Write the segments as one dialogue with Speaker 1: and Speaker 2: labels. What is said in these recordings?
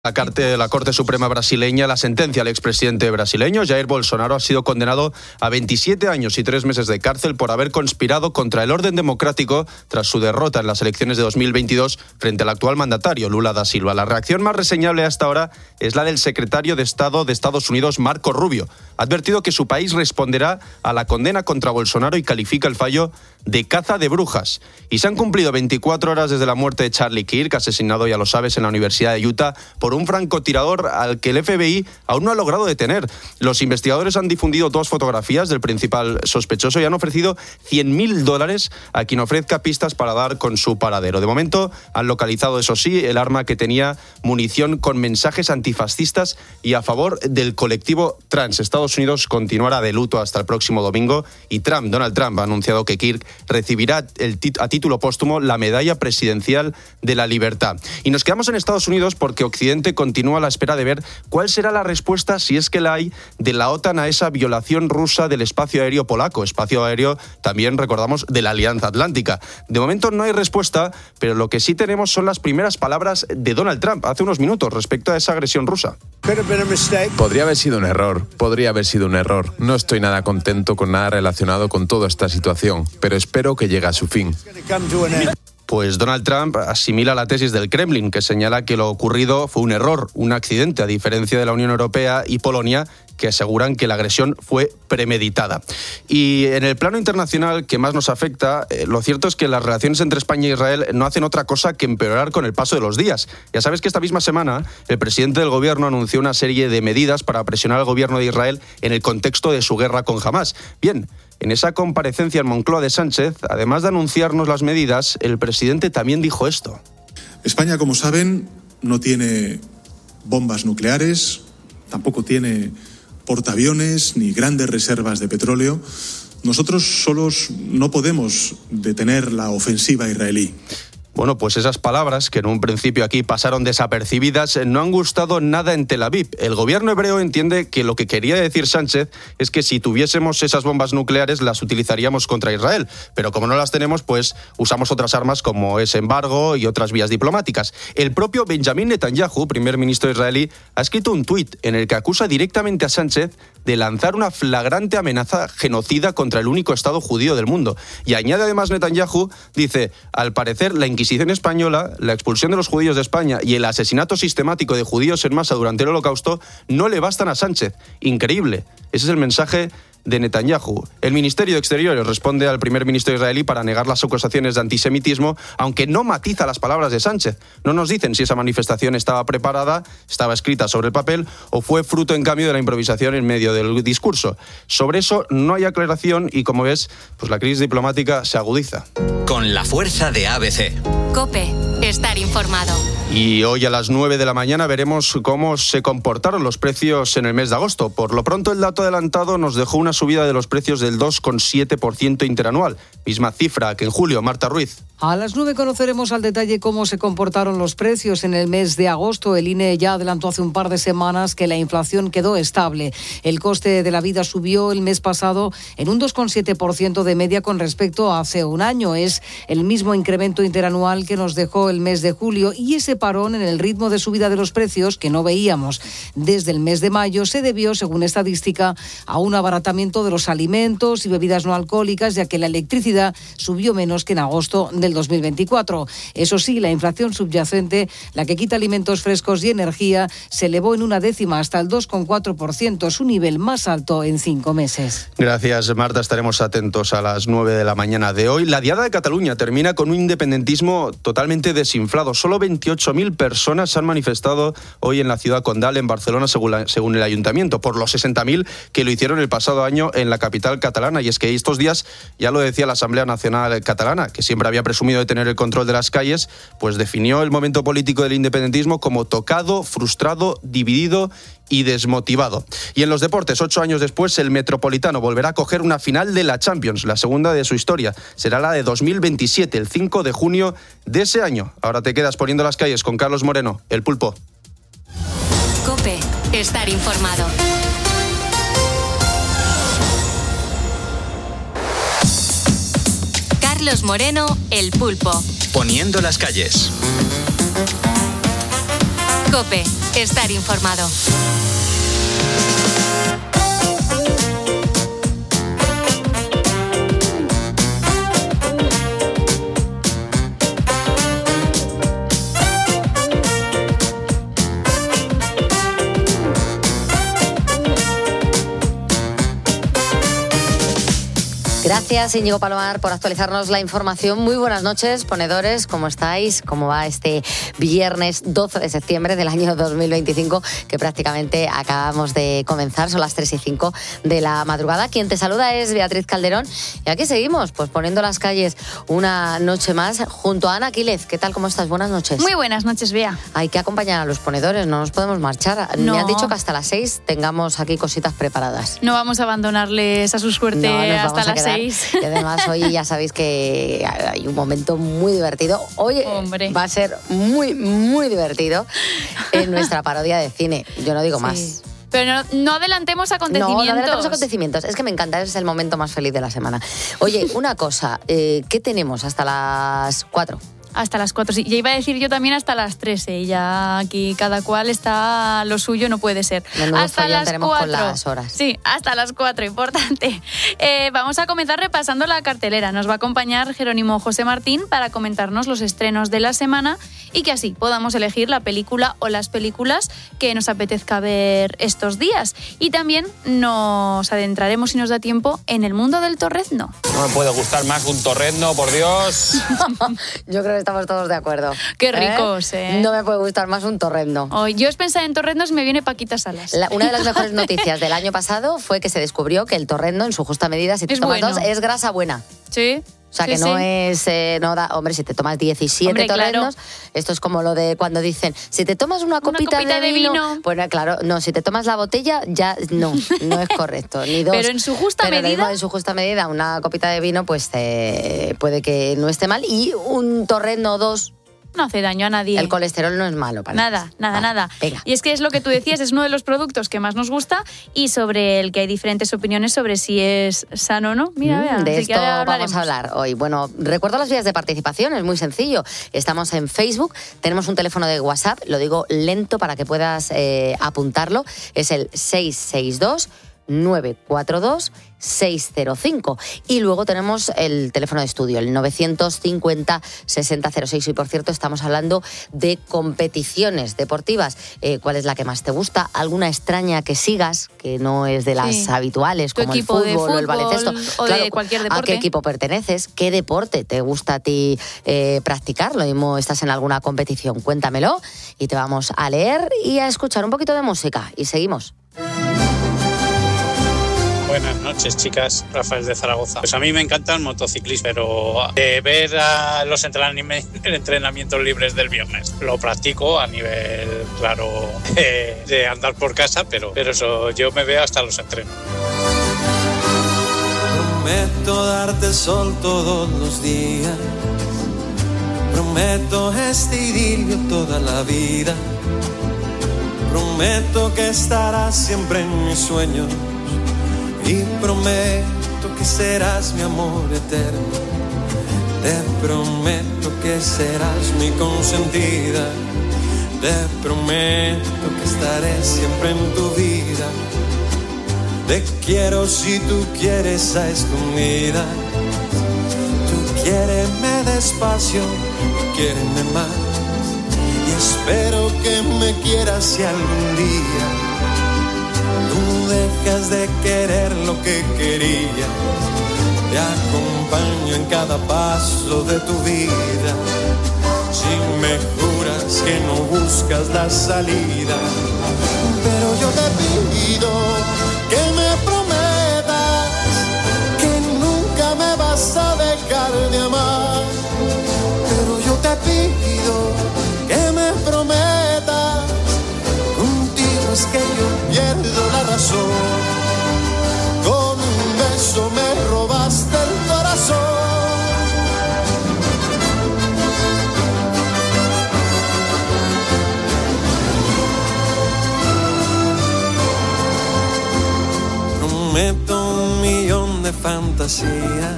Speaker 1: La Corte Suprema brasileña, la sentencia al expresidente brasileño Jair Bolsonaro ha sido condenado a 27 años y 3 meses de cárcel por haber conspirado contra el orden democrático tras su derrota en las elecciones de 2022 frente al actual mandatario Lula da Silva. La reacción más reseñable hasta ahora es la del secretario de Estado de Estados Unidos, Marco Rubio. Ha advertido que su país responderá a la condena contra Bolsonaro y califica el fallo de caza de brujas. Y se han cumplido 24 horas desde la muerte de Charlie Kirk, asesinado, ya lo sabes, en la Universidad de Utah por un francotirador al que el FBI aún no ha logrado detener. Los investigadores han difundido 2 fotografías del principal sospechoso y han ofrecido $100.000 a quien ofrezca pistas para dar con su paradero. De momento han localizado, eso sí, el arma que tenía munición con mensajes antifascistas y a favor del colectivo trans. Estados Unidos continuará de luto hasta el próximo domingo y Donald Trump ha anunciado que Kirk recibirá a título póstumo la Medalla Presidencial de la Libertad. Y nos quedamos en Estados Unidos porque Occidente continúa a la espera de ver cuál será la respuesta, si es que la hay, de la OTAN a esa violación rusa del espacio aéreo polaco. Espacio aéreo, también recordamos, de la Alianza Atlántica. De momento no hay respuesta, pero lo que sí tenemos son las primeras palabras de Donald Trump hace unos minutos respecto a esa agresión rusa.
Speaker 2: Podría haber sido un error. No estoy nada contento con nada relacionado con toda esta situación, pero espero que llegue a su fin.
Speaker 1: Pues Donald Trump asimila la tesis del Kremlin, que señala que lo ocurrido fue un error, un accidente, a diferencia de la Unión Europea y Polonia, que aseguran que la agresión fue premeditada. Y en el plano internacional que más nos afecta, lo cierto es que las relaciones entre España e Israel no hacen otra cosa que empeorar con el paso de los días. Ya sabes que esta misma semana el presidente del gobierno anunció una serie de medidas para presionar al gobierno de Israel en el contexto de su guerra con Hamás. Bien, en esa comparecencia en Moncloa de Sánchez, además de anunciarnos las medidas, el presidente también dijo esto.
Speaker 3: España, como saben, no tiene bombas nucleares, tampoco tiene portaaviones ni grandes reservas de petróleo. Nosotros solos no podemos detener la ofensiva israelí.
Speaker 1: Bueno, pues esas palabras, que en un principio aquí pasaron desapercibidas, no han gustado nada en Tel Aviv. El gobierno hebreo entiende que lo que quería decir Sánchez es que si tuviésemos esas bombas nucleares las utilizaríamos contra Israel. Pero como no las tenemos, pues usamos otras armas como ese embargo y otras vías diplomáticas. El propio Benjamin Netanyahu, primer ministro israelí, ha escrito un tuit en el que acusa directamente a Sánchez de lanzar una flagrante amenaza genocida contra el único Estado judío del mundo. Y añade además Netanyahu, dice, al parecer la Inquisición española, la expulsión de los judíos de España y el asesinato sistemático de judíos en masa durante el Holocausto no le bastan a Sánchez. Increíble. Ese es el mensaje de Netanyahu. El Ministerio de Exteriores responde al primer ministro israelí para negar las acusaciones de antisemitismo, aunque no matiza las palabras de Sánchez. No nos dicen si esa manifestación estaba preparada, estaba escrita sobre el papel o fue fruto, en cambio, de la improvisación en medio del discurso. Sobre eso no hay aclaración y, como ves, pues la crisis diplomática se agudiza.
Speaker 4: Con la fuerza de ABC.
Speaker 5: COPE. Estar informado.
Speaker 1: Y hoy a las 9 de la mañana veremos cómo se comportaron los precios en el mes de agosto. Por lo pronto, el dato adelantado nos dejó una subida de los precios del 2,7% interanual. Misma cifra que en julio. Marta Ruiz.
Speaker 6: A las 9 conoceremos al detalle cómo se comportaron los precios en el mes de agosto. El INE ya adelantó hace un par de semanas que la inflación quedó estable. El coste de la vida subió el mes pasado en un 2,7% de media con respecto a hace un año. Es el mismo incremento interanual que nos dejó el mes de julio, y ese parón en el ritmo de subida de los precios que no veíamos desde el mes de mayo se debió, según estadística, a un abaratamiento de los alimentos y bebidas no alcohólicas, ya que la electricidad subió menos que en agosto del 2024. Eso sí, la inflación subyacente, la que quita alimentos frescos y energía, se elevó en 0,1 hasta el 2,4%, su nivel más alto en 5 meses.
Speaker 1: Gracias, Marta. Estaremos atentos a las 9 de la mañana de hoy. La Diada de Cataluña termina con un independentismo totalmente desinflado. Solo 28.000 personas se han manifestado hoy en la ciudad condal, en Barcelona, según el ayuntamiento, por los 60.000 que lo hicieron el pasado año en la capital catalana. Y es que estos días, ya lo decía la Asamblea Nacional Catalana, que siempre había presumido de tener el control de las calles, pues definió el momento político del independentismo como tocado, frustrado, dividido y desmotivado. Y en los deportes, 8 años después, el Metropolitano volverá a coger una final de la Champions, la segunda de su historia. Será la de 2027, el 5 de junio de ese año. Ahora te quedas poniendo las calles con Carlos Moreno, el Pulpo.
Speaker 5: COPE. Estar informado. Carlos Moreno, el Pulpo.
Speaker 4: Poniendo las calles.
Speaker 5: COPE. estar informado.
Speaker 7: Gracias, Íñigo Palomar, por actualizarnos la información. Muy buenas noches, ponedores. ¿Cómo estáis? ¿Cómo va este viernes 12 de septiembre del año 2025, que prácticamente acabamos de comenzar? Son las 3:05 de la madrugada. Quien te saluda es Beatriz Calderón. Y aquí seguimos, pues poniendo las calles una noche más junto a Ana Aquiles. ¿Qué tal? ¿Cómo estás? Buenas noches.
Speaker 8: Muy buenas noches, Bea.
Speaker 7: Hay que acompañar a los ponedores, no nos podemos marchar.
Speaker 8: No.
Speaker 7: Me han dicho que hasta las 6 tengamos aquí cositas preparadas.
Speaker 8: No vamos a abandonarles a su suerte hasta las 6.
Speaker 7: Y además hoy ya sabéis que hay un momento muy divertido. Hoy va a ser muy, muy divertido en nuestra parodia de cine. Yo no digo más.
Speaker 8: Pero no adelantemos acontecimientos.
Speaker 7: No adelantemos acontecimientos. Es que me encanta, es el momento más feliz de la semana. Oye, una cosa, ¿qué tenemos hasta las 4?
Speaker 8: Hasta las 4, sí. Ya iba a decir yo también hasta las 13. Y ya aquí cada cual está lo suyo, no puede ser.
Speaker 7: Hasta las 4. Con las horas.
Speaker 8: Sí, hasta las 4, importante. Vamos a comenzar repasando la cartelera. Nos va a acompañar Jerónimo José Martín para comentarnos los estrenos de la semana y que así podamos elegir la película o las películas que nos apetezca ver estos días. Y también nos adentraremos, si nos da tiempo, en el mundo del torrezno.
Speaker 9: No me puede gustar más un torrezno, por Dios.
Speaker 7: Yo creo que estamos todos de acuerdo.
Speaker 8: Qué ricos,
Speaker 7: No me puede gustar más un torrezno.
Speaker 8: Yo os pensaba en torreznos y me viene Paquita Salas.
Speaker 7: Una de las mejores noticias del año pasado fue que se descubrió que el torrezno, en su justa medida, si te tomas dos, es grasa buena.
Speaker 8: Sí.
Speaker 7: O sea, que no es... hombre, si te tomas 17 torreznos, esto es como lo de cuando dicen, si te tomas una copita de vino... Pues claro, no, si te tomas la botella, ya no es correcto. Ni dos.
Speaker 8: Pero en su justa medida...
Speaker 7: En su justa medida, una copita de vino, pues puede que no esté mal. Y un torrezno o dos...
Speaker 8: No hace daño a nadie.
Speaker 7: El colesterol no es malo para
Speaker 8: nada.
Speaker 7: Venga.
Speaker 8: Y es que es lo que tú decías, es uno de los productos que más nos gusta y sobre el que hay diferentes opiniones sobre si es sano o no. Mira, vea,
Speaker 7: de esto vamos a hablar hoy. Bueno, recuerdo las vías de participación, es muy sencillo. Estamos en Facebook, tenemos un teléfono de WhatsApp, lo digo lento para que puedas apuntarlo, es el 662 942 605. Y luego tenemos el teléfono de estudio, el 950 6006. Y por cierto, estamos hablando de competiciones deportivas. ¿Cuál es la que más te gusta? ¿Alguna extraña que sigas, que no es de las habituales, como el fútbol o el baloncesto?
Speaker 8: O claro, de cualquier deporte.
Speaker 7: ¿A qué equipo perteneces? ¿Qué deporte te gusta a ti practicar? Lo mismo, estás en alguna competición. Cuéntamelo y te vamos a leer y a escuchar un poquito de música. Y seguimos.
Speaker 10: Buenas noches, chicas. Rafael de Zaragoza. Pues a mí me encanta el motociclismo, pero ver a los entrenamientos libres del viernes lo practico a nivel, claro, de andar por casa, pero eso, yo me veo hasta los entrenos.
Speaker 11: Prometo darte sol todos los días. Prometo este idilio toda la vida. Prometo que estarás siempre en mis sueños. Y prometo que serás mi amor eterno. Te prometo que serás mi consentida. Te prometo que estaré siempre en tu vida. Te quiero si tú quieres a escondidas. Tú quiéreme despacio y quiéreme más. Y espero que me quieras si algún día tú dejas de querer lo que querías. Te acompaño en cada paso de tu vida. Si me juras que no buscas la salida, pero yo te pido que me prometas que nunca me vas a dejar de amar. Pero yo te pido que me prometas, contigo es que yo pierdo la razón. Con un beso me robaste el corazón. Prometo 1.000.000 de fantasía,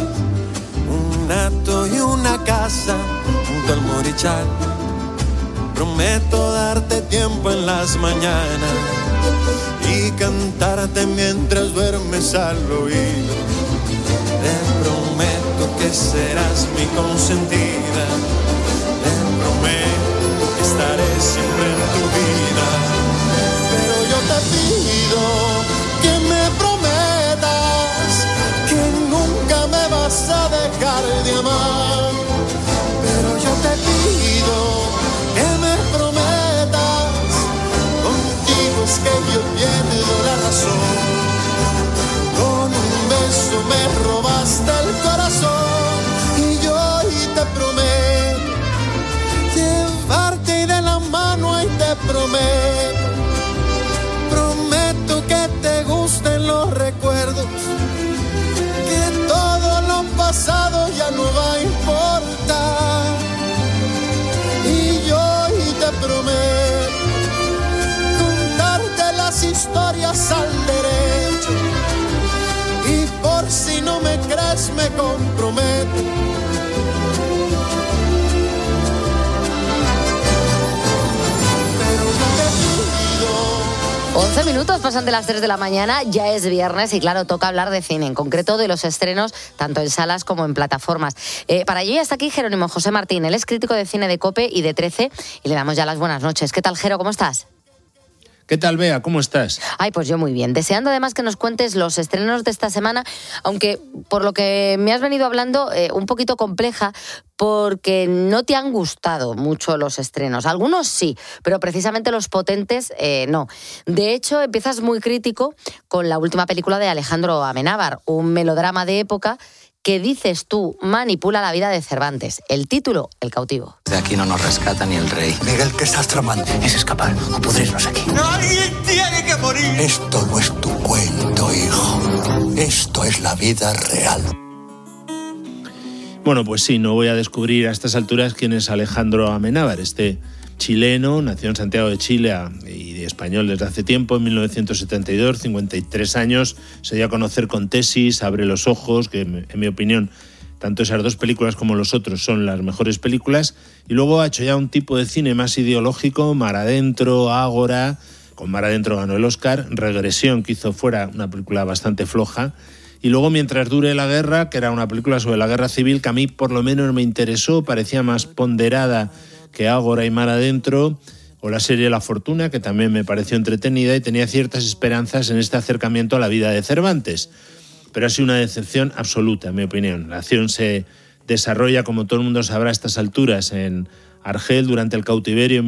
Speaker 11: un gato y una casa junto al Morichal. Prometo darte tiempo en las mañanas y cantarte mientras duermes al oído. Te prometo que serás mi consentida. Te prometo que estaré siempre en tu vida. Pero yo te pido que me prometas que nunca me vas a dejar de amar. Pero yo te pido que me prometas, contigo es que yo pierdo la razón. Con un beso me robaste el corazón y yo hoy te prometo llevarte de la mano y te prometo que te gusten los recuerdos, que todo lo pasado ya no va a importar. Y yo hoy te prometo contarte las historias al derecho. Y por si no me crees me comprometo.
Speaker 7: 11 minutos pasan de las 3 de la mañana, ya es viernes y claro, toca hablar de cine, en concreto de los estrenos tanto en salas como en plataformas. Para ello ya está aquí Jerónimo José Martín, él es crítico de cine de COPE y de 13 y le damos ya las buenas noches. ¿Qué tal, Jero? ¿Cómo estás?
Speaker 12: ¿Qué tal, Bea? ¿Cómo estás?
Speaker 7: Ay, pues yo muy bien. Deseando además que nos cuentes los estrenos de esta semana, aunque por lo que me has venido hablando, un poquito compleja, porque no te han gustado mucho los estrenos. Algunos sí, pero precisamente los potentes no. De hecho, empiezas muy crítico con la última película de Alejandro Amenábar, un melodrama de época que, dices tú, manipula la vida de Cervantes. El título, El cautivo.
Speaker 13: De aquí no nos rescata ni el rey. Miguel, ¿qué estás tramando? Es escapar o pudrirnos aquí. ¡Alguien tiene que morir! Esto no es tu cuento, hijo. Esto es la vida real.
Speaker 12: Bueno, pues sí, no voy a descubrir a estas alturas quién es Alejandro Amenábar, este chileno, nació en Santiago de Chile y de español desde hace tiempo, en 1972, 53 años, se dio a conocer con Tesis, Abre los ojos, que en mi opinión, tanto esas dos películas como Los otros son las mejores películas, y luego ha hecho ya un tipo de cine más ideológico, Mar Adentro, Ágora, con Mar Adentro ganó el Oscar, Regresión, que hizo fuera una película bastante floja, y luego Mientras dure la guerra, que era una película sobre la guerra civil que a mí por lo menos me interesó, parecía más ponderada que Ágora y Mar Adentro, o la serie La Fortuna, que también me pareció entretenida y tenía ciertas esperanzas en este acercamiento a la vida de Cervantes. Pero ha sido una decepción absoluta, en mi opinión. La acción se desarrolla, como todo el mundo sabrá a estas alturas, en Argel durante el cautiverio en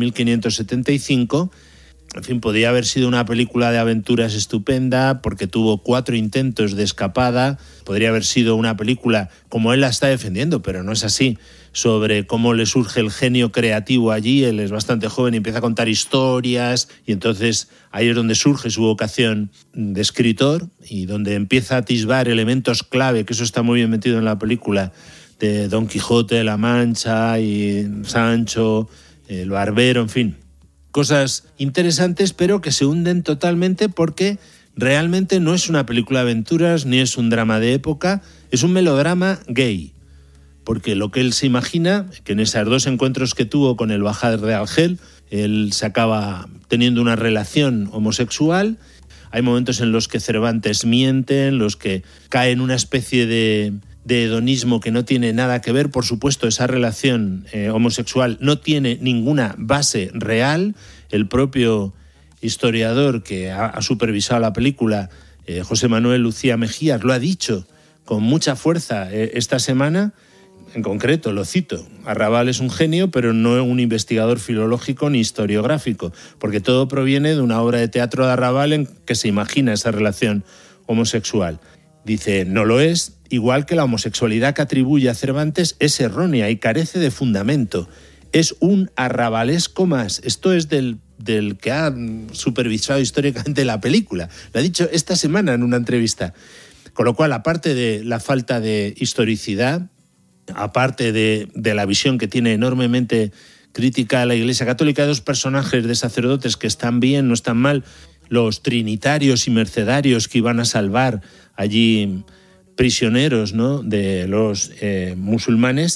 Speaker 12: 1575. En fin, podía haber sido una película de aventuras estupenda porque tuvo 4 intentos de escapada. Podría haber sido una película, como él la está defendiendo, pero no es así, sobre cómo le surge el genio creativo allí. Él es bastante joven y empieza a contar historias y entonces ahí es donde surge su vocación de escritor y donde empieza a atisbar elementos clave, que eso está muy bien metido en la película, de Don Quijote de la Mancha y Sancho, el barbero, en fin. Cosas interesantes, pero que se hunden totalmente porque realmente no es una película de aventuras ni es un drama de época, es un melodrama gay. Porque lo que él se imagina, que en esos 2 encuentros que tuvo con el bajá de Argel, él se acaba teniendo una relación homosexual. Hay momentos en los que Cervantes miente, en los que cae en una especie de hedonismo que no tiene nada que ver. Por supuesto, esa relación homosexual no tiene ninguna base real. El propio historiador que ha supervisado la película, José Manuel Lucía Mejías, lo ha dicho con mucha fuerza esta semana. En concreto, lo cito, Arrabal es un genio, pero no un investigador filológico ni historiográfico, porque todo proviene de una obra de teatro de Arrabal en que se imagina esa relación homosexual. Dice, no lo es, igual que la homosexualidad que atribuye a Cervantes es errónea y carece de fundamento. Es un arrabalesco más. Esto es del que ha supervisado históricamente la película. Lo ha dicho esta semana en una entrevista. Con lo cual, aparte de la falta de historicidad, aparte de la visión que tiene enormemente crítica a la Iglesia Católica, 2 personajes de sacerdotes que están bien, no están mal, los trinitarios y mercedarios que iban a salvar allí prisioneros, ¿no?, de los musulmanes,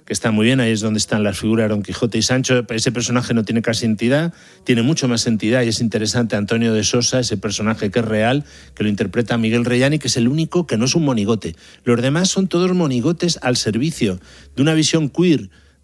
Speaker 12: que está muy bien, ahí es donde están las figuras de Don Quijote y Sancho. Ese personaje no tiene casi entidad, tiene mucho más entidad y es interesante Antonio de Sosa, ese personaje que es real, que lo interpreta Miguel Reyani, que es el único que no es un monigote. Los demás son todos monigotes al servicio de una visión queer,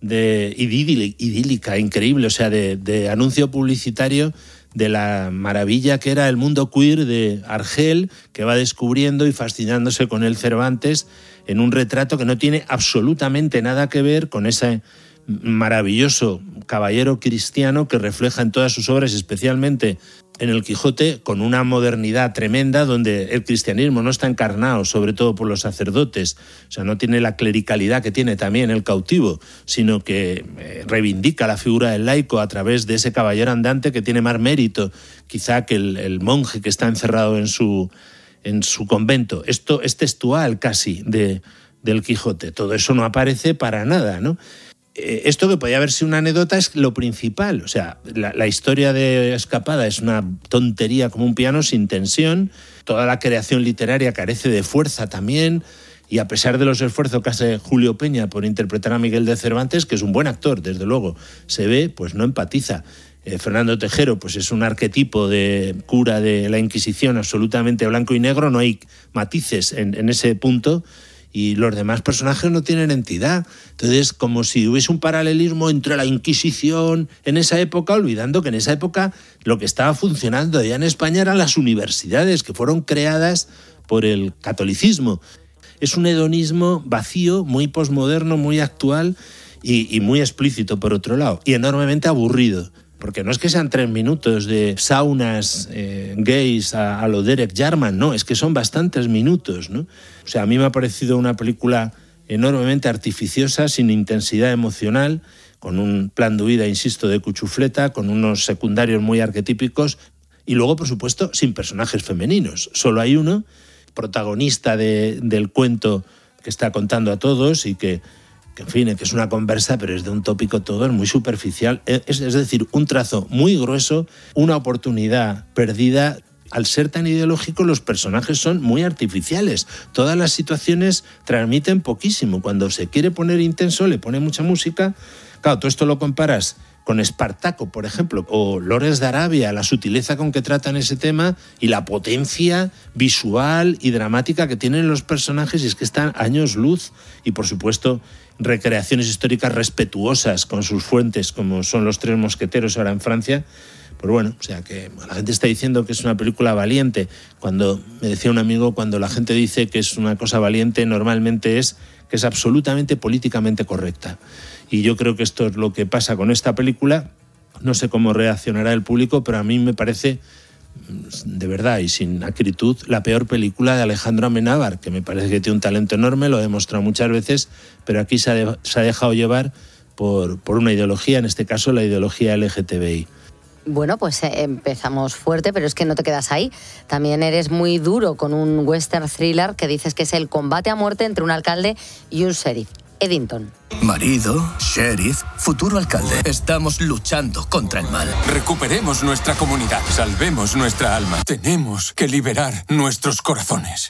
Speaker 12: idílica, increíble, o sea, de anuncio publicitario de la maravilla que era el mundo queer de Argel, que va descubriendo y fascinándose con el Cervantes en un retrato que no tiene absolutamente nada que ver con ese maravilloso caballero cristiano que refleja en todas sus obras, especialmente en el Quijote, con una modernidad tremenda donde el cristianismo no está encarnado, sobre todo por los sacerdotes, o sea, no tiene la clericalidad que tiene también el cautivo, sino que reivindica la figura del laico a través de ese caballero andante que tiene más mérito quizá que el monje que está encerrado en su convento. Esto es textual casi del Quijote, todo eso no aparece para nada, ¿no? Esto que podía haber sido una anécdota es lo principal, o sea, la historia de Escapada es una tontería como un piano sin tensión, toda la creación literaria carece de fuerza también, y a pesar de los esfuerzos que hace Julio Peña por interpretar a Miguel de Cervantes, que es un buen actor, desde luego, se ve, pues no empatiza. Fernando Tejero, pues es un arquetipo de cura de la Inquisición absolutamente blanco y negro, no hay matices en ese punto, y los demás personajes no tienen entidad. Entonces, como si hubiese un paralelismo entre la Inquisición en esa época, olvidando que en esa época lo que estaba funcionando ya en España eran las universidades, que fueron creadas por el catolicismo. Es un hedonismo vacío, muy posmoderno, muy actual y muy explícito, por otro lado, y enormemente aburrido. Porque no es que sean 3 minutos de saunas gays a lo Derek Jarman, no, es que son bastantes minutos, ¿no? O sea, a mí me ha parecido una película enormemente artificiosa, sin intensidad emocional, con un plan de huida, insisto, de cuchufleta, con unos secundarios muy arquetípicos y luego, por supuesto, sin personajes femeninos. Solo hay uno, protagonista del cuento que está contando a todos y que en fin, que es una conversa, pero es de un tópico todo, es muy superficial, es decir, un trazo muy grueso, una oportunidad perdida. Al ser tan ideológico, los personajes son muy artificiales. Todas las situaciones transmiten poquísimo. Cuando se quiere poner intenso, le pone mucha música. Claro, tú esto lo comparas con Espartaco, por ejemplo, o Lores de Arabia, la sutileza con que tratan ese tema y la potencia visual y dramática que tienen los personajes, y es que están años luz. Y, por supuesto, recreaciones históricas respetuosas con sus fuentes, como son Los Tres Mosqueteros ahora en Francia. Pues bueno, o sea que la gente está diciendo que es una película valiente. Cuando me decía un amigo, cuando la gente dice que es una cosa valiente, normalmente es que es absolutamente políticamente correcta. Y yo creo que esto es lo que pasa con esta película. No sé cómo reaccionará el público, pero a mí me parece, de verdad y sin acritud, la peor película de Alejandro Amenábar, que me parece que tiene un talento enorme, lo ha demostrado muchas veces, pero aquí se ha dejado llevar por una ideología, en este caso la ideología LGTBI.
Speaker 7: Bueno, pues empezamos fuerte, pero es que no te quedas ahí. También eres muy duro con un western thriller que dices que es el combate a muerte entre un alcalde y un sheriff. Eddington.
Speaker 14: Marido, sheriff, futuro alcalde. Estamos luchando contra el mal.
Speaker 15: Recuperemos nuestra comunidad, salvemos nuestra alma. Tenemos que liberar nuestros corazones.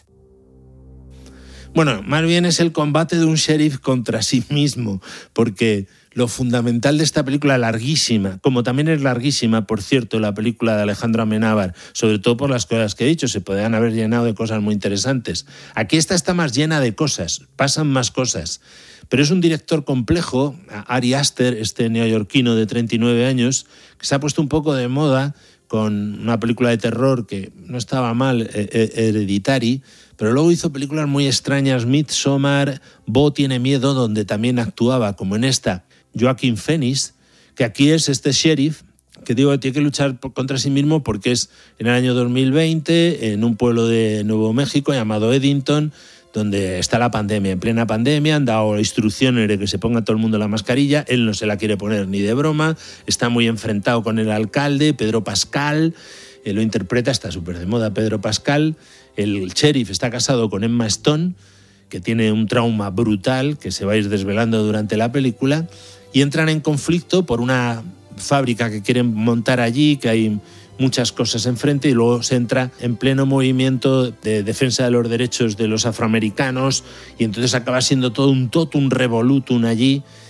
Speaker 12: Bueno, más bien es el combate de un sheriff contra sí mismo, porque lo fundamental de esta película, larguísima, como también es larguísima, por cierto, la película de Alejandro Amenábar, sobre todo por las cosas que he dicho, se podrían haber llenado de cosas muy interesantes. Aquí esta está más llena de cosas, pasan más cosas, pero es un director complejo. Ari Aster, este neoyorquino de 39 años, que se ha puesto un poco de moda con una película de terror que no estaba mal, Hereditary, pero luego hizo películas muy extrañas, Midsommar, Bo tiene miedo, donde también actuaba, como en esta, Joaquin Phoenix, que aquí es este sheriff que digo que tiene que luchar contra sí mismo porque es en el año 2020 en un pueblo de Nuevo México llamado Eddington, donde está la pandemia, en plena pandemia, han dado instrucciones de que se ponga todo el mundo la mascarilla, él no se la quiere poner ni de broma, está muy enfrentado con el alcalde, Pedro Pascal, lo interpreta, está súper de moda Pedro Pascal, el sheriff está casado con Emma Stone, que tiene un trauma brutal que se va a ir desvelando durante la película, y entran en conflicto por una fábrica que quieren montar allí, que hay muchas cosas enfrente, y luego se entra en pleno movimiento de defensa de los derechos de los afroamericanos, y entonces acaba siendo todo un totum revolutum allí,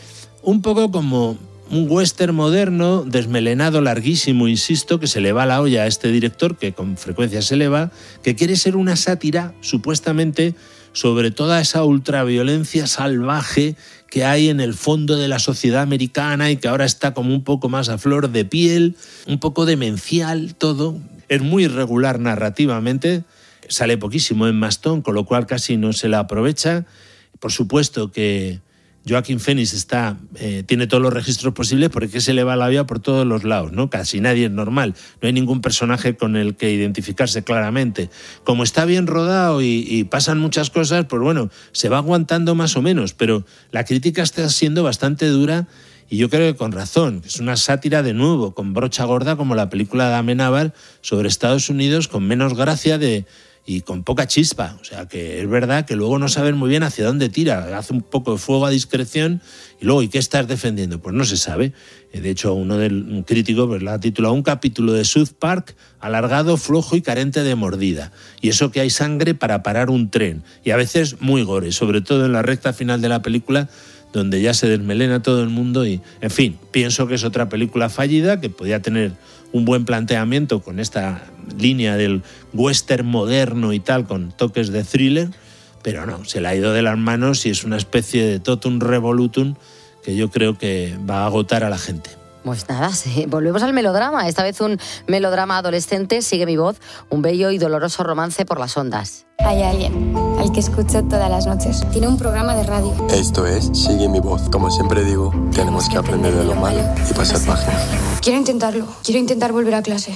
Speaker 12: un poco como un western moderno, desmelenado, larguísimo, insisto, que se le va la olla a este director, que con frecuencia se le va, que quiere ser una sátira, supuestamente, sobre toda esa ultraviolencia salvaje que hay en el fondo de la sociedad americana y que ahora está como un poco más a flor de piel, un poco demencial todo. Es muy irregular narrativamente, sale poquísimo en Maston, con lo cual casi no se la aprovecha. Por supuesto que Joaquin Phoenix tiene todos los registros posibles porque se le va la vida por todos los lados, ¿no? Casi nadie es normal, no hay ningún personaje con el que identificarse claramente. Como está bien rodado y pasan muchas cosas, pues bueno, se va aguantando más o menos, pero la crítica está siendo bastante dura y yo creo que con razón. Es una sátira de nuevo, con brocha gorda como la película de Amenábar sobre Estados Unidos, con menos gracia y con poca chispa. O sea, que es verdad que luego no saben muy bien hacia dónde tira. Hace un poco de fuego a discreción y luego, ¿y qué estás defendiendo? Pues no se sabe. De hecho, un crítico pues, la ha titulado un capítulo de South Park alargado, flojo y carente de mordida. Y eso que hay sangre para parar un tren. Y a veces muy gore, sobre todo en la recta final de la película, donde ya se desmelena todo el mundo y, en fin, pienso que es otra película fallida que podía tener un buen planteamiento con esta línea del western moderno y tal, con toques de thriller, pero no, se le ha ido de las manos y es una especie de totum revolutum que yo creo que va a agotar a la gente.
Speaker 7: Pues nada, sí. Volvemos al melodrama, esta vez un melodrama adolescente, Sigue mi voz, un bello y doloroso romance por las ondas.
Speaker 16: Hay alguien al que escucho todas las noches. Tiene un programa de radio.
Speaker 17: Esto es Sigue mi voz. Como siempre digo, tenemos que aprender de lo malo y pasar página.
Speaker 16: Quiero intentar volver a clase.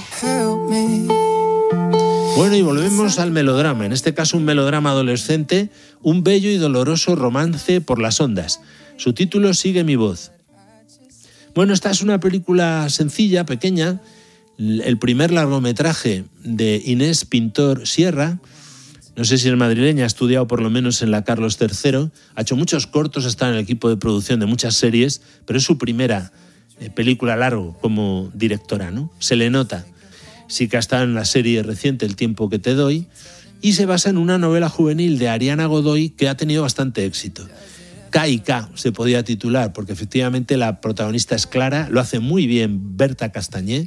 Speaker 12: Bueno, y volvemos al melodrama, en este caso un melodrama adolescente, un bello y doloroso romance por las ondas. Su título, Sigue mi voz. Bueno, esta es una película sencilla, pequeña, el primer largometraje de Inés Pintor Sierra. No sé si es madrileña, ha estudiado por lo menos en la Carlos III, ha hecho muchos cortos, está en el equipo de producción de muchas series, pero es su primera película largo como directora, ¿no? Se le nota. Sí que ha estado en la serie reciente El tiempo que te doy y se basa en una novela juvenil de Ariana Godoy que ha tenido bastante éxito. K&K se podía titular, porque efectivamente la protagonista es Clara, lo hace muy bien Berta Castañé,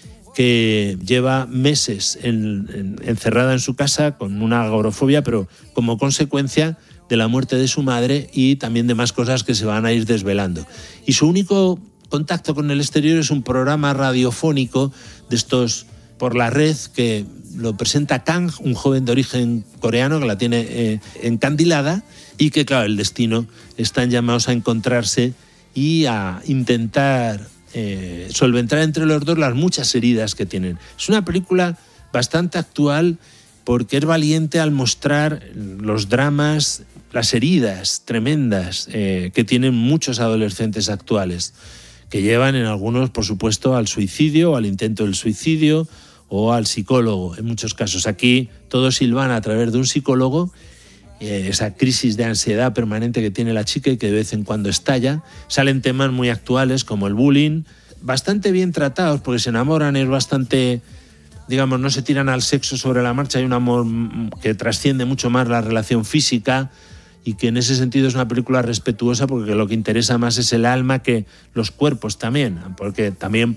Speaker 12: que lleva meses encerrada en su casa con una agorafobia, pero como consecuencia de la muerte de su madre y también de más cosas que se van a ir desvelando. Y su único contacto con el exterior es un programa radiofónico de estos por la red que lo presenta Kang, un joven de origen coreano que la tiene encandilada y que, claro, el destino están llamados a encontrarse y a intentar solventar entre los dos las muchas heridas que tienen. Es una película bastante actual porque es valiente al mostrar los dramas, las heridas tremendas que tienen muchos adolescentes actuales, que llevan en algunos, por supuesto, al suicidio, al intento del suicidio o al psicólogo. En muchos casos aquí todo silvana a través de un psicólogo, esa crisis de ansiedad permanente que tiene la chica y que de vez en cuando estalla. Salen temas muy actuales como el bullying, bastante bien tratados porque se enamoran, es bastante, digamos, no se tiran al sexo sobre la marcha, hay un amor que trasciende mucho más la relación física y que en ese sentido es una película respetuosa porque lo que interesa más es el alma que los cuerpos también, porque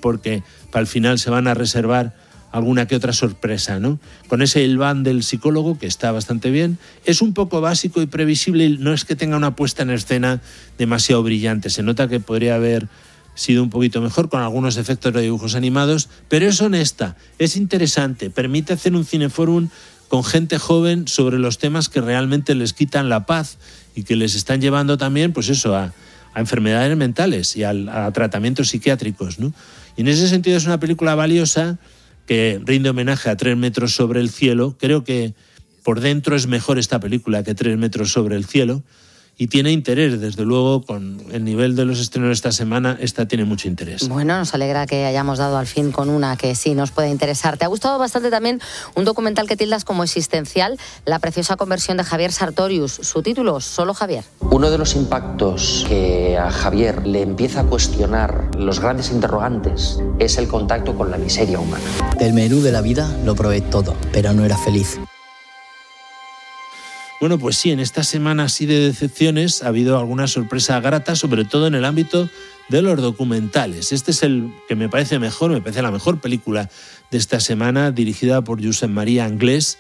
Speaker 12: para el final se van a reservar alguna que otra sorpresa, ¿no? Con ese hilván del psicólogo, que está bastante bien, es un poco básico y previsible y no es que tenga una puesta en escena demasiado brillante. Se nota que podría haber sido un poquito mejor con algunos efectos de dibujos animados, pero es honesta, es interesante, permite hacer un cineforum con gente joven sobre los temas que realmente les quitan la paz y que les están llevando también, pues eso, a enfermedades mentales y a tratamientos psiquiátricos, ¿no? Y en ese sentido es una película valiosa que rinde homenaje a 3 metros sobre el cielo. Creo que por dentro es mejor esta película que 3 metros sobre el cielo y tiene interés, desde luego, con el nivel de los estrenos de esta semana, esta tiene mucho interés.
Speaker 7: Bueno, nos alegra que hayamos dado al fin con una que sí nos puede interesar. ¿Te ha gustado bastante también un documental que tildas como existencial, La preciosa conversión de Javier Sartorius? Su título, Solo Javier.
Speaker 18: Uno de los impactos que a Javier le empieza a cuestionar los grandes interrogantes es el contacto con la miseria humana.
Speaker 19: Del menú de la vida lo probé todo, pero no era feliz.
Speaker 12: Bueno, pues sí, en esta semana así de decepciones ha habido alguna sorpresa grata, sobre todo en el ámbito de los documentales. Este es el que me parece la mejor película de esta semana, dirigida por Josep Maria Anglès,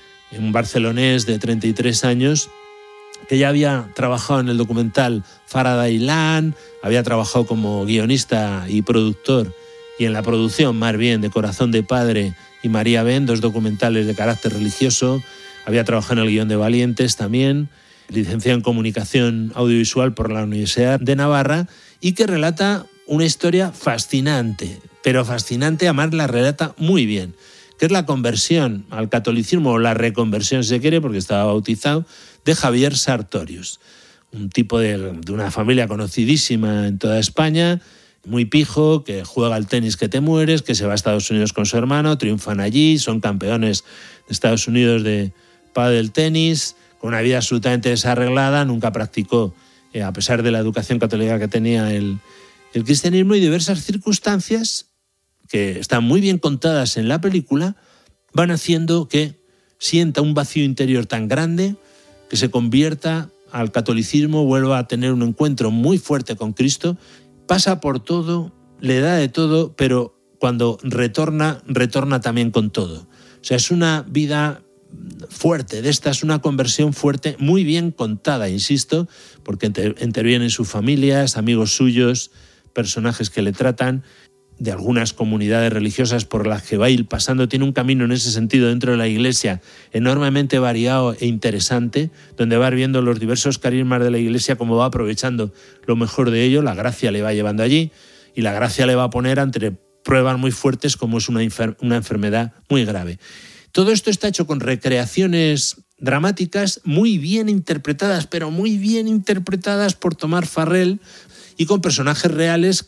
Speaker 12: un barcelonés de 33 años, que ya había trabajado en el documental Faraday Land, había trabajado como guionista y productor, y en la producción más bien de Corazón de Padre y María Ben, 2 documentales de carácter religioso. Había trabajado en el guión de Valientes también, licenciado en Comunicación Audiovisual por la Universidad de Navarra, y que relata una historia fascinante, pero fascinante, además la relata muy bien, que es la conversión al catolicismo, o la reconversión si se quiere, porque estaba bautizado, de Javier Sartorius, un tipo de una familia conocidísima en toda España, muy pijo, que juega al tenis que te mueres, que se va a Estados Unidos con su hermano, triunfan allí, son campeones de Estados Unidos de pádel tenis, con una vida absolutamente desarreglada, nunca practicó, a pesar de la educación católica que tenía, el cristianismo, y diversas circunstancias que están muy bien contadas en la película van haciendo que sienta un vacío interior tan grande que se convierta al catolicismo, vuelva a tener un encuentro muy fuerte con Cristo, pasa por todo, le da de todo, pero cuando retorna también con todo. O sea, es una vida fuerte, de esta es una conversión fuerte, muy bien contada, insisto, porque intervienen sus familias, amigos suyos, personajes que le tratan, de algunas comunidades religiosas por las que va a ir pasando. Tiene un camino en ese sentido dentro de la Iglesia enormemente variado e interesante, donde va viendo los diversos carismas de la Iglesia, cómo va aprovechando lo mejor de ello. La gracia le va llevando allí, y la gracia le va a poner ante pruebas muy fuertes, como es una enfermedad muy grave. Todo esto está hecho con recreaciones dramáticas muy bien interpretadas, pero muy bien interpretadas por Tomás Farrell, y con personajes reales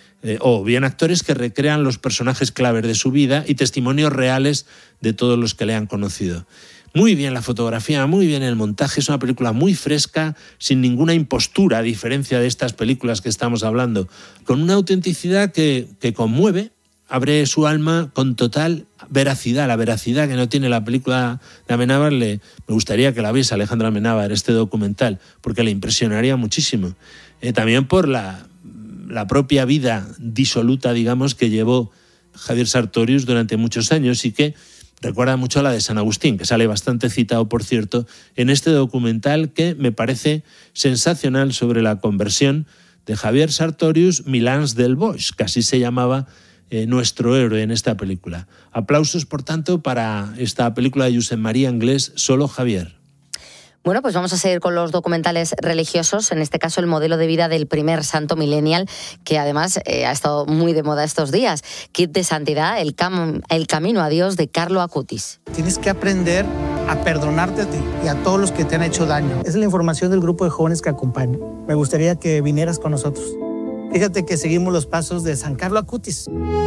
Speaker 12: o bien actores que recrean los personajes claves de su vida y testimonios reales de todos los que le han conocido. Muy bien la fotografía, muy bien el montaje, es una película muy fresca, sin ninguna impostura, a diferencia de estas películas que estamos hablando, con una autenticidad que conmueve, abre su alma con total veracidad, la veracidad que no tiene la película de Amenábar. Me gustaría que la viese Alejandro Amenábar, este documental, porque le impresionaría muchísimo. También por la propia vida disoluta, digamos, que llevó Javier Sartorius durante muchos años, y que recuerda mucho a la de San Agustín, que sale bastante citado, por cierto, en este documental, que me parece sensacional, sobre la conversión de Javier Sartorius Milans del Boix, que así se llamaba nuestro héroe en esta película. Aplausos, por tanto, para esta película de Josep Maria Anglès, Solo Javier.
Speaker 7: Bueno, pues vamos a seguir con los documentales religiosos, en este caso el modelo de vida del primer santo millennial, que además ha estado muy de moda estos días. Kit de Santidad, el camino a Dios, de Carlo Acutis.
Speaker 19: Tienes que aprender a perdonarte a ti y a todos los que te han hecho daño. Es la información del grupo de jóvenes que acompaña. Me gustaría que vinieras con nosotros. Fíjate que seguimos los pasos de San Carlo Acutis.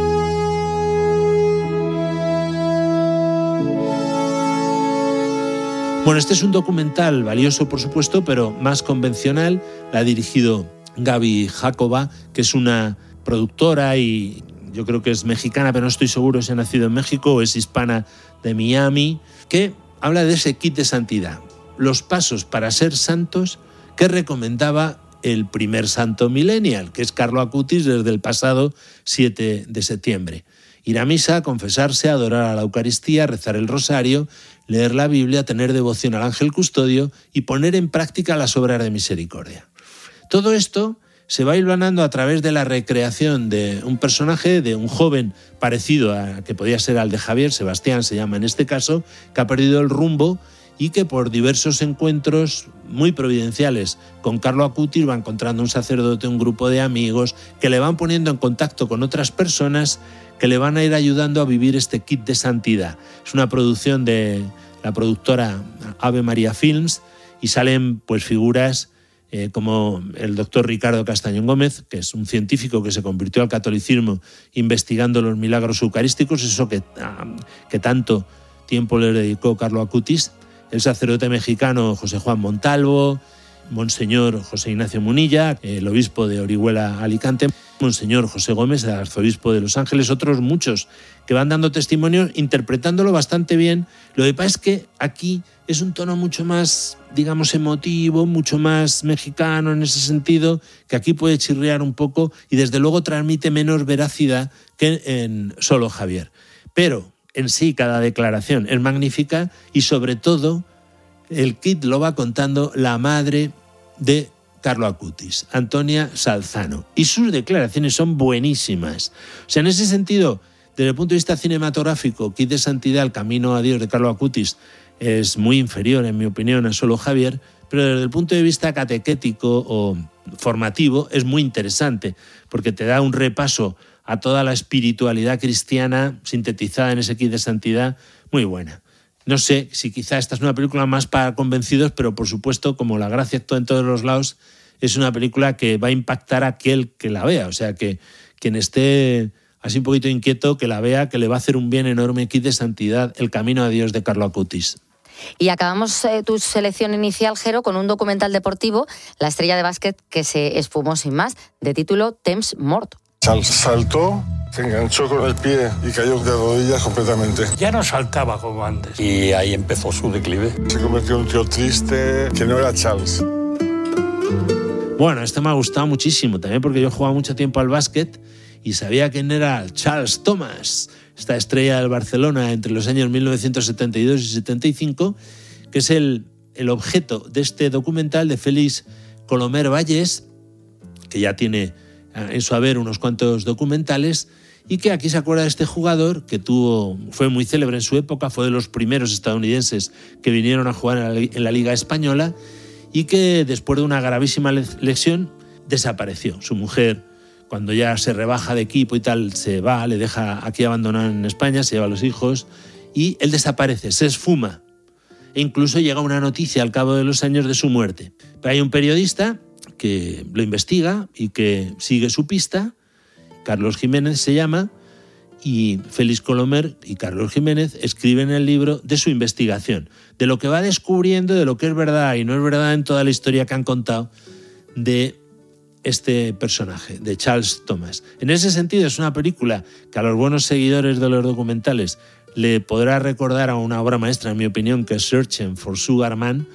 Speaker 12: Bueno, este es un documental valioso, por supuesto, pero más convencional. La ha dirigido Gaby Jacoba, que es una productora, y yo creo que es mexicana, pero no estoy seguro si ha nacido en México o es hispana, de Miami, que habla de ese kit de santidad, los pasos para ser santos que recomendaba el primer santo millennial, que es Carlo Acutis, desde el pasado 7 de septiembre. Ir a misa, confesarse, adorar a la Eucaristía, rezar el rosario, leer la Biblia, tener devoción al ángel custodio y poner en práctica las obras de misericordia. Todo esto se va hilvanando a través de la recreación de un personaje, de un joven parecido a que podía ser al de Javier, Sebastián se llama en este caso, que ha perdido el rumbo y que por diversos encuentros muy providenciales con Carlo Acutis va encontrando un sacerdote, un grupo de amigos que le van poniendo en contacto con otras personas que le van a ir ayudando a vivir este kit de santidad. Es una producción de la productora Ave María Films, y salen pues figuras como el doctor Ricardo Castañón Gómez, que es un científico que se convirtió al catolicismo investigando los milagros eucarísticos, eso que tanto tiempo le dedicó Carlo Acutis, el sacerdote mexicano José Juan Montalvo, Monseñor José Ignacio Munilla, el obispo de Orihuela Alicante. Monseñor José Gómez, el arzobispo de Los Ángeles, otros muchos que van dando testimonio, interpretándolo bastante bien. Lo que pasa es que aquí es un tono mucho más, digamos, emotivo, mucho más mexicano en ese sentido, que aquí puede chirriar un poco y desde luego transmite menos veracidad que en Solo Javier. Pero en sí cada declaración es magnífica y sobre todo el kit lo va contando la madre de Carlo Acutis, Antonia Salzano, y sus declaraciones son buenísimas. O sea, en ese sentido, desde el punto de vista cinematográfico, Kit de Santidad, El camino a Dios de Carlo Acutis es muy inferior, en mi opinión, a Solo Javier, pero desde el punto de vista catequético o formativo es muy interesante, porque te da un repaso a toda la espiritualidad cristiana sintetizada en ese Kit de Santidad, muy buena. No sé si quizá esta es una película más para convencidos, pero por supuesto, como La gracia actúa en todos los lados, es una película que va a impactar a aquel que la vea. O sea, que quien esté así un poquito inquieto, que la vea, que le va a hacer un bien enorme. Kit de Santidad, El camino a Dios de Carlo Acutis.
Speaker 7: Y acabamos tu selección inicial, Jero, con un documental deportivo, La estrella de básquet que se esfumó sin más, de título Temps Mort.
Speaker 20: Charles saltó, se enganchó con el pie y cayó de rodillas completamente.
Speaker 13: Ya no saltaba como antes. Y ahí empezó su declive.
Speaker 20: Se convirtió en un tío triste, que no era Charles.
Speaker 12: Bueno, esto me ha gustado muchísimo, también porque yo jugaba mucho tiempo al básquet y sabía quién era Charles Thomas, esta estrella del Barcelona entre los años 1972 y 75, que es el objeto de este documental de Félix Colomer Valles, que ya tiene en su haber unos cuantos documentales, y que aquí se acuerda de este jugador que fue muy célebre en su época, fue de los primeros estadounidenses que vinieron a jugar en la Liga Española y que después de una gravísima lesión desapareció. Su mujer, cuando ya se rebaja de equipo y tal, se va, le deja aquí abandonado en España, se lleva a los hijos y él desaparece, se esfuma. E incluso llega una noticia al cabo de los años de su muerte. Pero hay un periodista que lo investiga y que sigue su pista, Carlos Jiménez se llama, y Félix Colomer y Carlos Jiménez escriben el libro de su investigación, de lo que va descubriendo, de lo que es verdad y no es verdad en toda la historia que han contado de este personaje, de Charles Thomas. En ese sentido es una película que a los buenos seguidores de los documentales le podrá recordar a una obra maestra, en mi opinión, que es Searching for Sugar Man.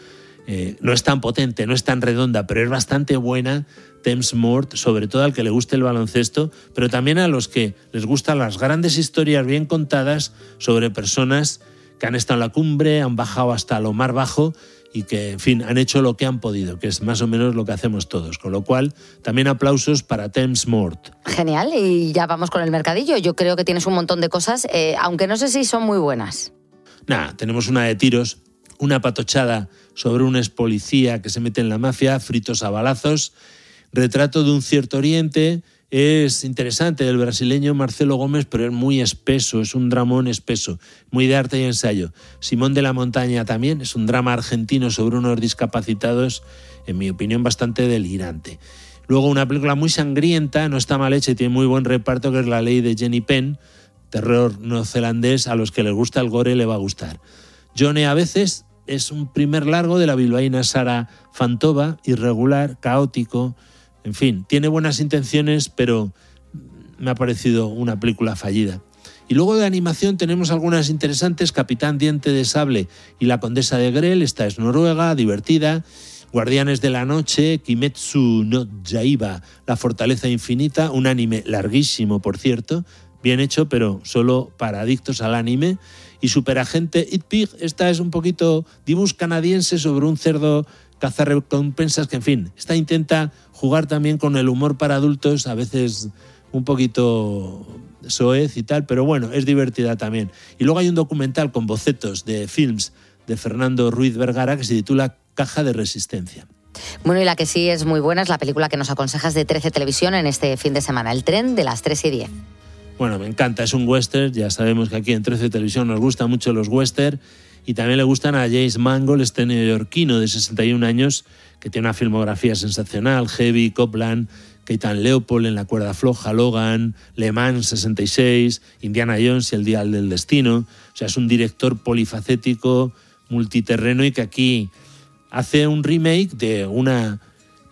Speaker 12: No es tan potente, no es tan redonda, pero es bastante buena. Temps Mort, sobre todo al que le guste el baloncesto, pero también a los que les gustan las grandes historias bien contadas sobre personas que han estado en la cumbre, han bajado hasta lo más bajo y que, en fin, han hecho lo que han podido, que es más o menos lo que hacemos todos. Con lo cual, también aplausos para Temps Mort.
Speaker 7: Genial, y ya vamos con el mercadillo. Yo creo que tienes un montón de cosas, aunque no sé si son muy buenas.
Speaker 12: Tenemos una de tiros, una patochada sobre un expolicía que se mete en la mafia, fritos a balazos, retrato de un cierto Oriente. Es interesante, del brasileño Marcelo Gómez, pero es muy espeso, es un dramón espeso, muy de arte y ensayo. Simón de la Montaña también, es un drama argentino sobre unos discapacitados, en mi opinión bastante delirante. Luego una película muy sangrienta, no está mal hecha y tiene muy buen reparto, que es La ley de Jenny Penn, terror neozelandés, a los que les gusta el gore le va a gustar. Johnny a veces es un primer largo de la bilbaína Sara Fantova, irregular, caótico, en fin, tiene buenas intenciones, pero me ha parecido una película fallida. Y luego de animación tenemos algunas interesantes, Capitán Diente de Sable y La Condesa de Grell, esta es noruega, divertida, Guardianes de la Noche, Kimetsu no Yaiba, La Fortaleza Infinita, un anime larguísimo, por cierto, bien hecho, pero solo para adictos al anime, y Superagente It Pig, esta es un poquito dibujos canadiense sobre un cerdo cazarrecompensas que, en fin, esta intenta jugar también con el humor para adultos, a veces un poquito soez y tal, pero bueno, es divertida también. Y luego hay un documental con bocetos de films de Fernando Ruiz Vergara que se titula Caja de Resistencia.
Speaker 7: Bueno, y la que sí es muy buena es la película que nos aconsejas de 13 Televisión en este fin de semana, El tren de las 3:10.
Speaker 12: Bueno, me encanta, es un western, ya sabemos que aquí en 13 Televisión nos gustan mucho los western y también le gustan a James Mangold, este neoyorquino de 61 años que tiene una filmografía sensacional, Heavy, Copland, Keitan Leopold en La cuerda floja, Logan, Le Mans 66, Indiana Jones y El dial del destino. O sea, es un director polifacético, multiterreno y que aquí hace un remake de una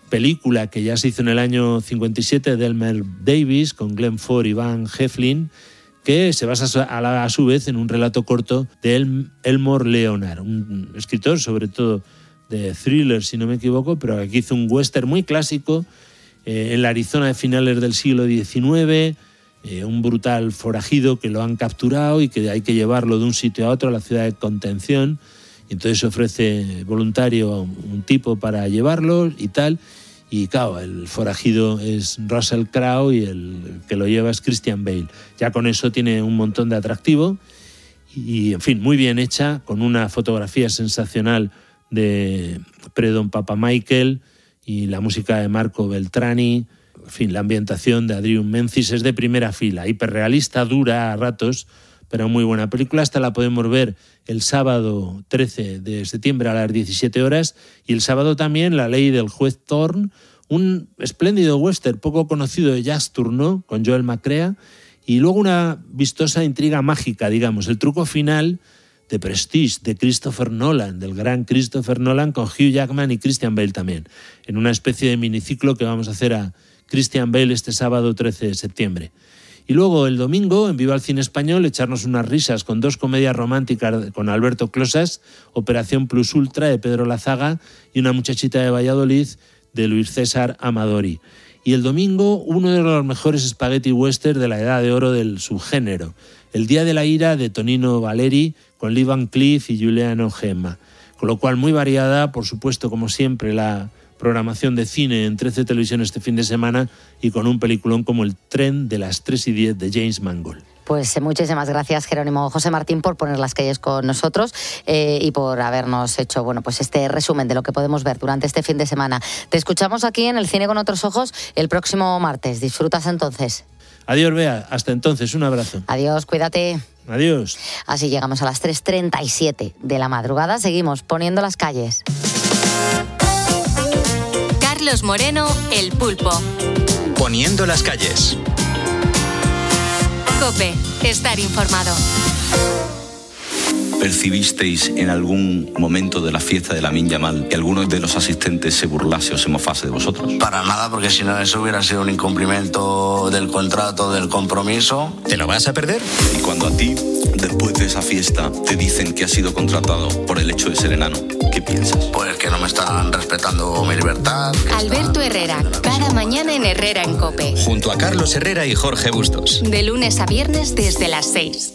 Speaker 12: película que ya se hizo en el año 57 de Elmer Davis con Glenn Ford y Van Heflin, que se basa a su vez en un relato corto de Elmore Leonard, un escritor sobre todo de thriller, si no me equivoco, pero aquí hizo un western muy clásico en la Arizona de finales del siglo XIX, un brutal forajido que lo han capturado y que hay que llevarlo de un sitio a otro, a la ciudad de Contención, y entonces se ofrece voluntario a un tipo para llevarlo y tal. Y claro, el forajido es Russell Crowe y el que lo lleva es Christian Bale. Ya con eso tiene un montón de atractivo y, en fin, muy bien hecha, con una fotografía sensacional de Predon Papa Michael y la música de Marco Beltrami. En fin, la ambientación de Adrian Menzies es de primera fila, hiperrealista, dura a ratos, pero muy buena película. Esta la podemos ver el sábado 13 de septiembre a las 17 horas y el sábado también La ley del juez Thorne, un espléndido western poco conocido de Jazz Tourneau con Joel McCrea, y luego una vistosa intriga mágica, digamos, el truco final de Prestige, de Christopher Nolan, del gran Christopher Nolan, con Hugh Jackman y Christian Bale también, en una especie de miniciclo que vamos a hacer a Christian Bale este sábado 13 de septiembre. Y luego el domingo, en Viva el Cine Español, echarnos unas risas con 2 comedias románticas con Alberto Closas, Operación Plus Ultra de Pedro Lazaga y Una muchachita de Valladolid de Luis César Amadori. Y el domingo, uno de los mejores spaghetti western de la edad de oro del subgénero, El día de la ira de Tonino Valeri con Lee Van Cleef y Juliano Gemma. Con lo cual muy variada, por supuesto, como siempre, la programación de cine en 13 Televisión este fin de semana y con un peliculón como El tren de las 3:10 de James Mangold.
Speaker 7: Pues muchísimas gracias, Jerónimo José Martín, por poner las calles con nosotros y por habernos hecho pues este resumen de lo que podemos ver durante este fin de semana. Te escuchamos aquí en El Cine con Otros Ojos el próximo martes. Disfrutas entonces.
Speaker 12: Adiós, Bea. Hasta entonces, un abrazo.
Speaker 7: Adiós, cuídate.
Speaker 12: Adiós.
Speaker 7: Así llegamos a las 3:37 de la madrugada. Seguimos poniendo las calles.
Speaker 5: Carlos Moreno, El Pulpo.
Speaker 4: Poniendo las calles.
Speaker 5: COPE, estar informado.
Speaker 21: ¿Percibisteis en algún momento de la fiesta de Lamine Yamal que alguno de los asistentes se burlase o se mofase de vosotros?
Speaker 22: Para nada, porque si no eso hubiera sido un incumplimiento del contrato, del compromiso.
Speaker 4: ¿Te lo vas a perder?
Speaker 21: Y cuando a ti, después de esa fiesta, te dicen que has sido contratado por el hecho de ser enano, ¿qué piensas?
Speaker 22: Pues que no me están respetando mi libertad.
Speaker 5: Alberto Herrera, cada mañana en Herrera en COPE.
Speaker 4: Junto a Carlos Herrera y Jorge Bustos.
Speaker 5: De lunes a viernes desde las 6.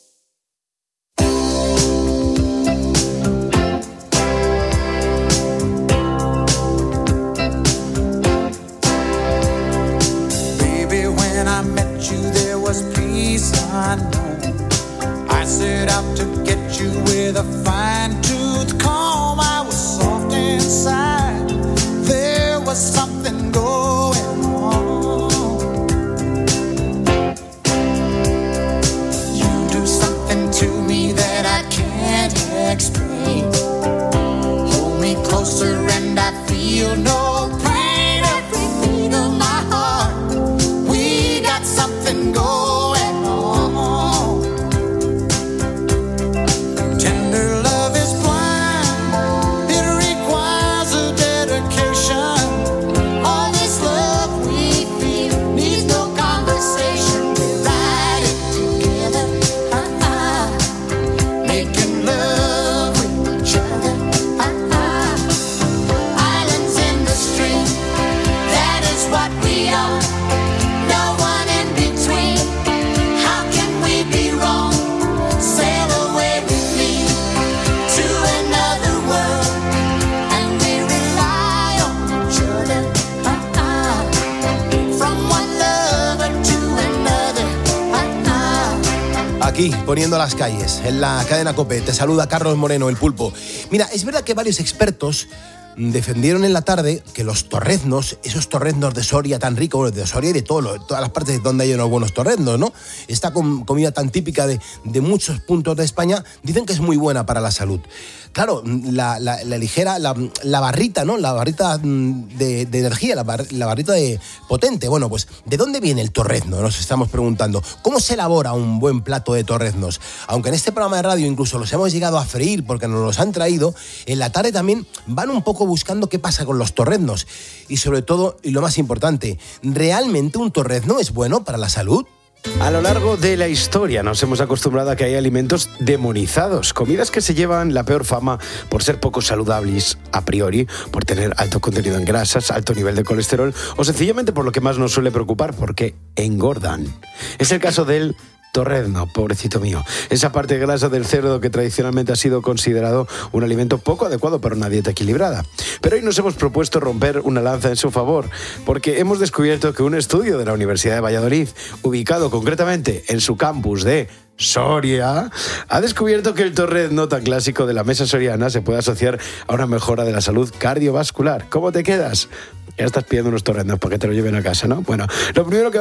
Speaker 23: I set out to get you with a fine-tooth comb. I was soft inside. There was something going on. You do something to me that I can't explain. Hold me closer and I feel no pain. Every beat of my heart. We got something going.
Speaker 24: Aquí, poniendo las calles, en la cadena COPE. Te saluda Carlos Moreno, El Pulpo. Mira, es verdad que varios expertos defendieron en la tarde que los torreznos, esos torreznos de Soria tan ricos, de Soria y de todas las partes donde hay unos buenos torreznos, ¿no? Esta comida tan típica de muchos puntos de España, dicen que es muy buena para la salud. Claro, la ligera, la barrita, ¿no? La barrita de energía, la barrita de potente. Bueno, pues, ¿de dónde viene el torrezno? Nos estamos preguntando. ¿Cómo se elabora un buen plato de torreznos? Aunque en este programa de radio incluso los hemos llegado a freír porque nos los han traído, en la tarde también van un poco buscando qué pasa con los torreznos. Y sobre todo, y lo más importante, ¿realmente un torrezno es bueno para la salud?
Speaker 1: A lo largo de la historia nos hemos acostumbrado a que hay alimentos demonizados, comidas que se llevan la peor fama por ser poco saludables a priori, por tener alto contenido en grasas, alto nivel de colesterol o sencillamente por lo que más nos suele preocupar, porque engordan. Es el caso del torrezno, pobrecito mío. Esa parte grasa del cerdo que tradicionalmente ha sido considerado un alimento poco adecuado para una dieta equilibrada. Pero hoy nos hemos propuesto romper una lanza en su favor, porque hemos descubierto que un estudio de la Universidad de Valladolid, ubicado concretamente en su campus de Soria, ha descubierto que el torrezno tan clásico de la mesa soriana se puede asociar a una mejora de la salud cardiovascular. ¿Cómo te quedas? Ya estás pidiendo unos torreznos para que te lo lleven a casa, ¿no? Bueno, lo primero que